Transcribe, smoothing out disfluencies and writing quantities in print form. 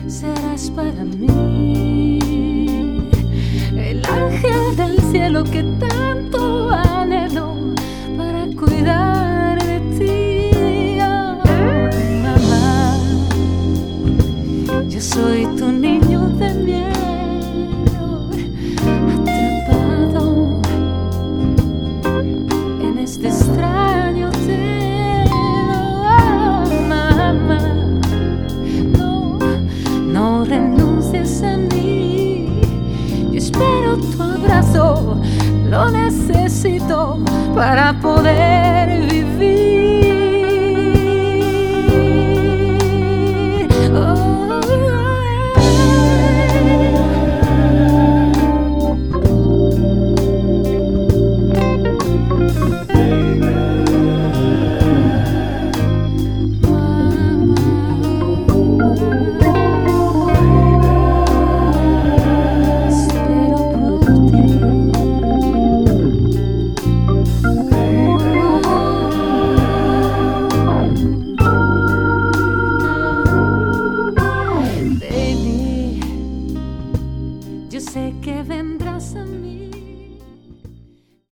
serás para mí el ángel del cielo que tanto anhelo para cuidar de ti. Oh, mamá, yo soy tu niño de miel, atrapado en este extraño cielo. Oh, mamá, no renuncies a mí. Yo espero tu abrazo, lo necesito para poder